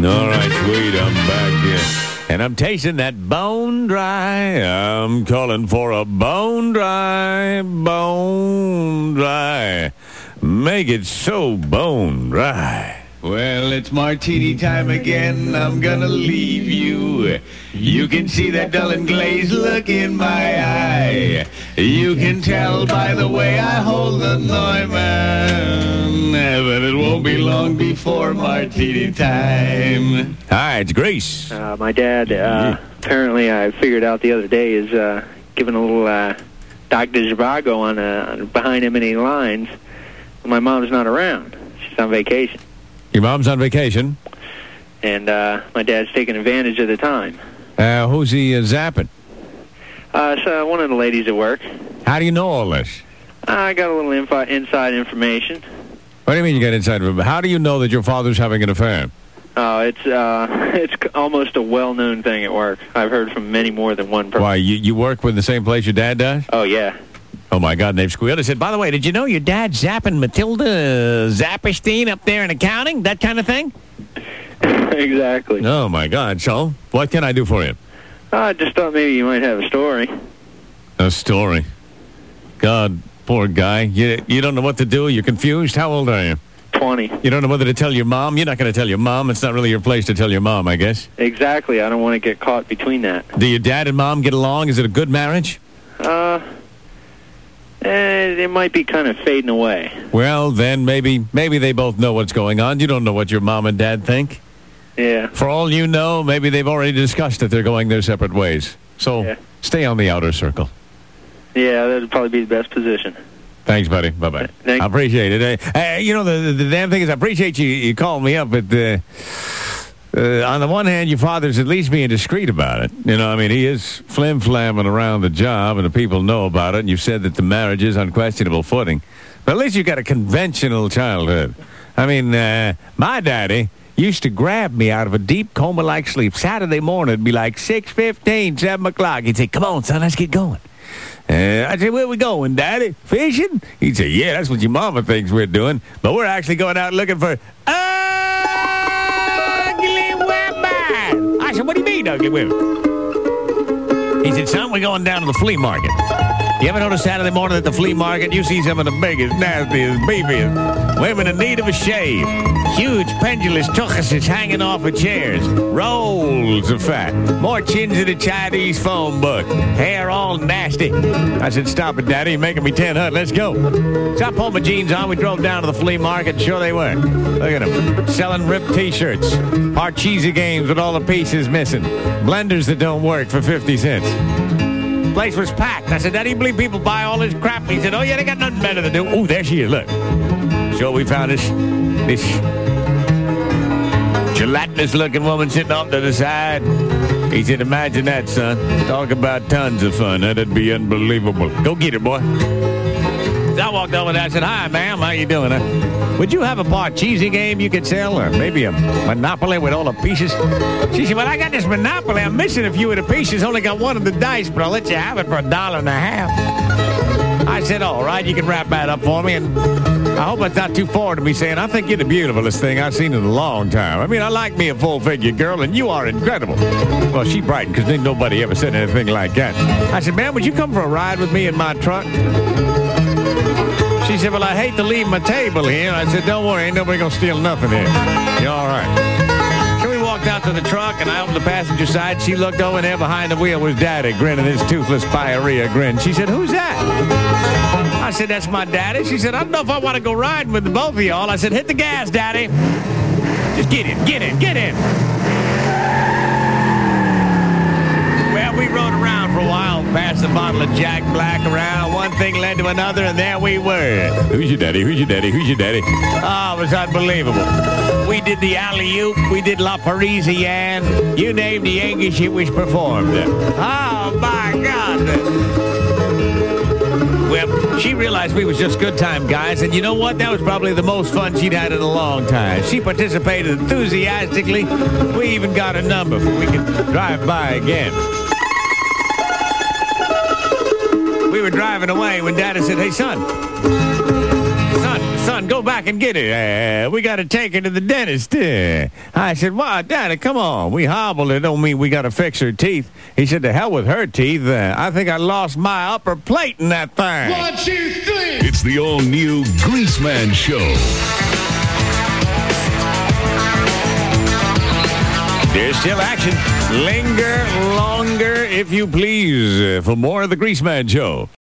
All right, sweet, I'm back. And I'm tasting that bone dry. I'm calling for a bone dry, bone dry. Make it so bone dry. Well, it's martini time again. I'm gonna leave you. You can see that dull and glazed look in my eye. You can tell by the way I hold the Neumann. But it won't be long before martini time. Hi, it's Grace. My dad, apparently I figured out the other day, is giving a little Dr. Zhivago on behind M&E lines. My mom's not around. She's on vacation. Your mom's on vacation? And my dad's taking advantage of the time. Who's he zapping? So one of the ladies at work. How do you know all this? I got a little inside information. What do you mean you got inside information? How do you know that your father's having an affair? Oh, it's almost a well-known thing at work. I've heard from many more than one person. Why, you work with the same place your dad does? Oh, yeah. Oh, my God, and they've squealed. I said, by the way, did you know your dad's zapping Matilda Zapperstein up there in accounting? That kind of thing? Exactly. Oh, my God. So, what can I do for you? I just thought maybe you might have a story. A story? God, poor guy. You don't know what to do? You're confused? How old are you? 20. You don't know whether to tell your mom? You're not going to tell your mom. It's not really your place to tell your mom, I guess. Exactly. I don't want to get caught between that. Do your dad and mom get along? Is it a good marriage? It might be kind of fading away. Well, then maybe they both know what's going on. You don't know what your mom and dad think. Yeah. For all you know, maybe they've already discussed that they're going their separate ways. So stay on the outer circle. Yeah, that would probably be the best position. Thanks, buddy. Bye-bye. Thanks. I appreciate it. You know, the damn thing is I appreciate you calling me up, but on the one hand, your father's at least being discreet about it. You know, I mean, he is flim-flamming around the job, and the people know about it, and you've said that the marriage is on questionable footing. But at least you've got a conventional childhood. I mean, my daddy used to grab me out of a deep coma-like sleep. Saturday morning, it'd be like 6:15, 7 o'clock. He'd say, come on, son, let's get going. I'd say, where we going, Daddy? Fishing? He'd say, yeah, that's what your mama thinks we're doing. But we're actually going out looking for ugly women. I said, what do you mean, ugly women? He said, son, we're going down to the flea market. You ever notice Saturday morning at the flea market, you see some of the biggest, nastiest, beefiest women in need of a shave. Huge pendulous tuchuses hanging off of chairs. Rolls of fat. More chins than a Chinese phone book. Hair all nasty. I said, stop it, Daddy. You're making me 10 hut. Let's go. So I pulled my jeans on. We drove down to the flea market. Sure they were. Look at them. Selling ripped T-shirts. Parcheesi games with all the pieces missing. Blenders that don't work for 50 cents. Place was packed. I said, Daddy, you believe people buy all this crap? He said, oh, yeah, they got nothing better to do. Oh, there she is. Look. So we found this gelatinous-looking woman sitting off to the side. He said, imagine that, son. Talk about tons of fun. That'd be unbelievable. Go get it, boy. So I walked over there. I said, hi, ma'am. How you doing? Would you have a Parcheesi game you could sell? Or maybe a Monopoly with all the pieces? She said, well, I got this Monopoly. I'm missing a few of the pieces. Only got one of the dice, but I'll let you have it for $1.50. I said, all right, you can wrap that up for me. And I hope it's not too forward to me saying, I think you're the beautifulest thing I've seen in a long time. I mean, I like me a full-figure girl, and you are incredible. Well, she brightened because nobody ever said anything like that. I said, ma'am, would you come for a ride with me in my truck? She said, well, I hate to leave my table here. I said, don't worry, ain't nobody going to steal nothing here. You're all right. So we walked out to the truck, and I opened the passenger side. She looked over, and there behind the wheel was Daddy, grinning his toothless pyorrhea grin. She said, who's that? I said, that's my daddy. She said, I don't know if I want to go riding with the both of y'all. I said, hit the gas, Daddy. Just get in. Well, we rode around for a while, passed the bottle of Jack Black around. One thing led to another, and there we were. Who's your daddy? Oh, it was unbelievable. We did the alley-oop. We did La Parisienne. You name the English, it was performed. Oh, my God. Well, she realized we was just good time guys, and you know what? That was probably the most fun she'd had in a long time. She participated enthusiastically. We even got a number so we could drive by again. We were driving away when Daddy said, hey, son, son, go back and get it. We got to take her to the dentist. I said, why, Daddy, come on. We hobbled. It don't mean we got to fix her teeth. He said, to hell with her teeth. I think I lost my upper plate in that thing. 1, 2, 3. It's the all-new Greaseman Show. There's still action. Linger longer, if you please, for more of the Greaseman Show.